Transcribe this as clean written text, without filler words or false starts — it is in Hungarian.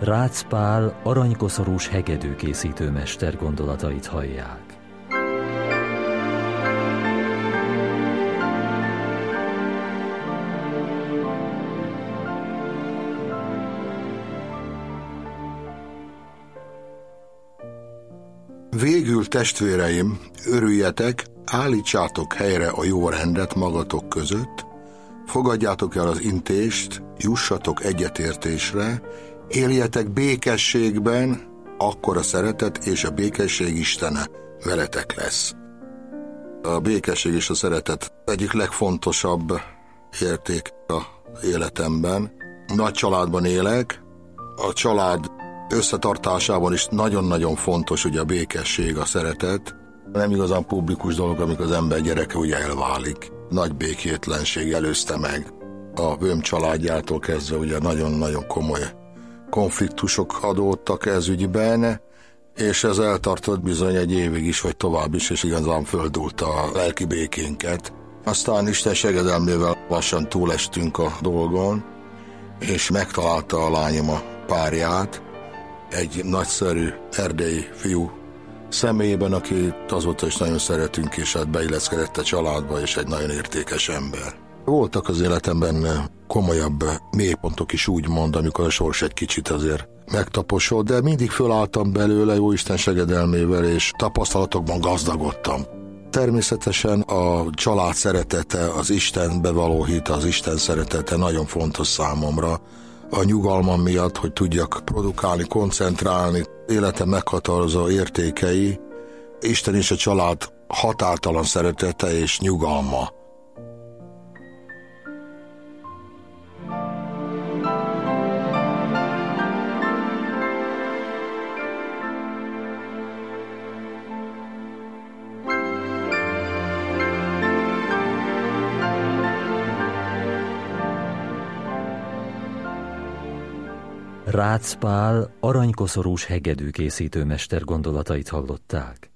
Rácz Pál aranykoszorús hegedűkészítő mester gondolatait hallják. Végül, testvéreim, örüljetek, állítsátok helyre a jó rendet magatok között, fogadjátok el az intést, jussatok egyetértésre, éljetek békességben, akkor a szeretet és a békesség Istene veletek lesz. A békesség és a szeretet egyik legfontosabb érték az életemben. Nagy családban élek, a család összetartásában is nagyon-nagyon fontos ugye a békesség, a szeretet. Nem igazán publikus dolog, amikor az ember gyereke ugye elválik. Nagy békétlenség előzte meg. A Böhm családjától kezdve ugye nagyon-nagyon komoly konfliktusok adódtak ez ügyben, és ez eltartott bizony egy évig is, vagy tovább is, és igazán földult a lelki békénket. Aztán Isten segedelmével lassan túlestünk a dolgon, és megtalálta a lányom a párját, egy nagyszerű erdélyi fiú személyében, akit azóta is nagyon szeretünk, és hát beilleszkedett a családba, és egy nagyon értékes ember. Voltak az életemben komolyabb mélypontok is, úgymond, amikor a sors egy kicsit azért megtaposott, de mindig fölálltam belőle jó Isten segedelmével, és tapasztalatokban gazdagodtam. Természetesen a család szeretete, az Istenbe való hit, az Isten szeretete nagyon fontos számomra, a nyugalmam miatt, hogy tudjak produkálni, koncentrálni, életem meghatározó értékei, Isten és a család határtalan szeretete és nyugalma. Rácz Pál aranykoszorús hegedűkészítő mester gondolatait hallották.